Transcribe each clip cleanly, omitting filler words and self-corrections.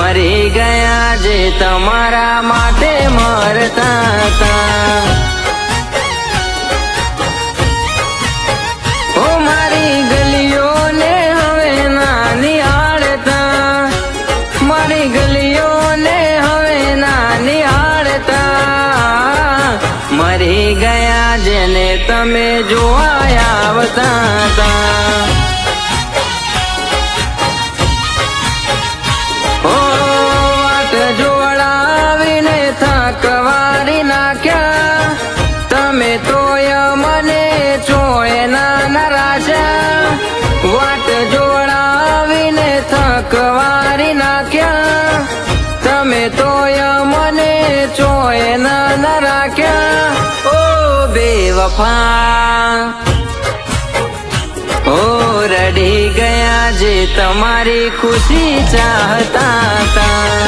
મરી ગયા જે તમારા માટે મરતા હતા। ઓ મારી ગલીઓને હવે ના નિહાળતા, મારી ગલીઓને હવે ના નિહાળતા, મરી ગયા જેને તમે જોવા આવતા હતા। કવારી નાખ્યા તમે તોય મને ચોય ના રાજા, વાટ જોડાવીને થકવારી નાખ્યા તમે તોય મને ચોય ના રાખ્યા। ઓ બેવફા, ઓ રડી ગયા જે તમારી ખુશી ચાહતા હતા।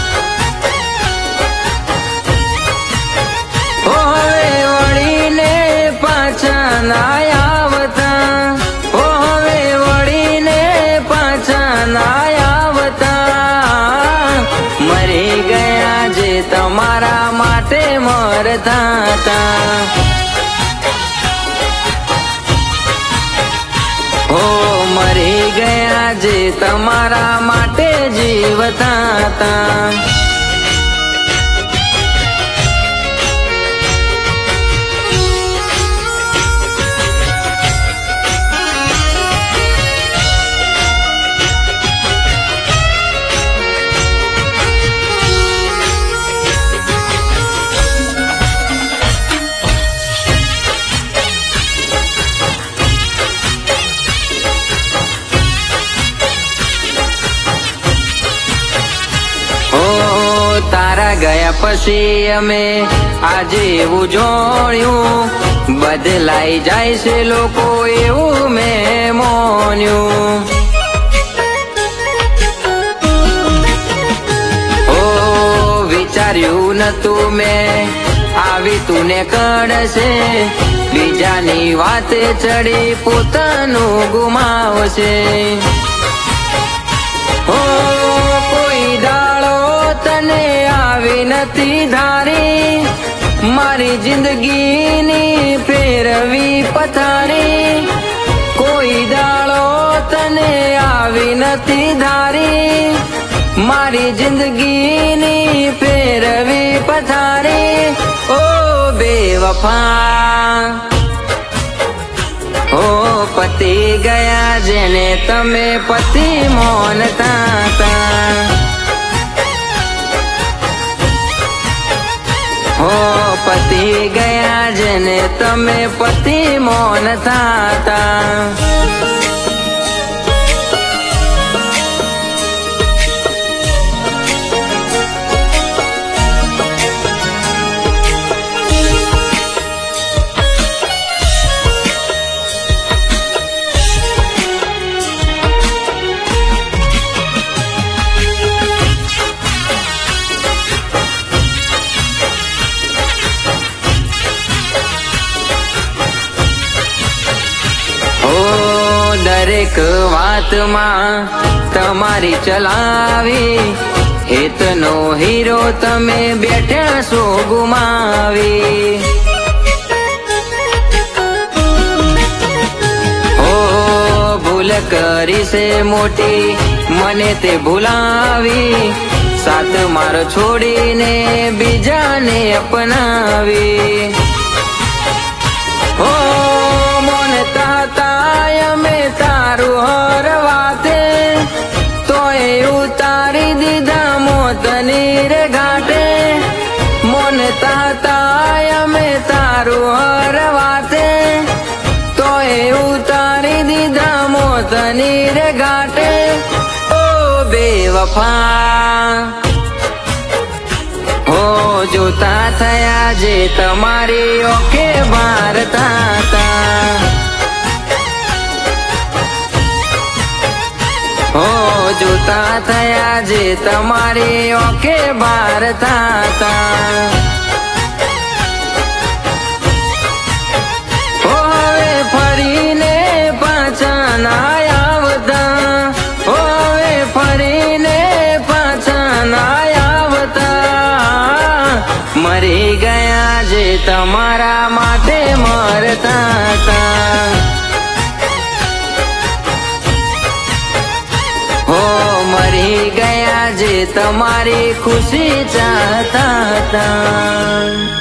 ના આવતા, ઓ હવે વળીને પાછા ના આવતા, મરી ગયા જે તમારા માટે મરતા હતા। ઓ મરી ગયા જે તમારા માટે જીવતા હતા। તારા ગયા પછી અમે આજે એવું જોયું, બદલાઈ જાય છે લોકો એવું મેં મોન્યું। ઓ વિચાર્યું નતું મેં આવી તું ને કડશે, બીજાની વાતે ચડી પોતાનું ગુમાવશે। ઓ કોઈ દાડો તને આવી નથી ધારી, મારી જિંદગીની ફેરવી પથારી, કોઈ દાડો તને આવી નથી ધારી, મારી જિંદગીની ફેરવી પથારી। ઓ બેવફા, ઓ પતિ ગયા જેને તમે પતિ મોનતા હતા। હો પતિ ગયા જેને તમે પતિ મોનતા હતા। દરેક વાતમાં તમારી ચલાવી, હેતનો હીરો તમે બેઠા છો ગુમાવી। ઓ ભૂલ કરી છે મોટી મને તે ભૂલાવી, સાથ મારો છોડીને બીજાને અપનાવી। ઓ મોનતા હતા અમે તારું હર વાતે, તોય ઉતારી દીધા મોતની રે ઘાટે। મોનતા હતા અમે તારું હર વાતે, તોય ઉતારી દીધા મોતની રે ઘાટે। ઓ બેવફા, હો જોતા થયા જે તમારી ઓકે મારતા હતા। હો જોતા થયા જે તમારી ઓકે મારતા હતા। હો હવે ફરીને પાછા ના આવતા, હો હવે ફરીને પાછા તમારા માટે મરતા હતા. હો મરી ગયા જે તમારી ખુશી ચાહતા હતા.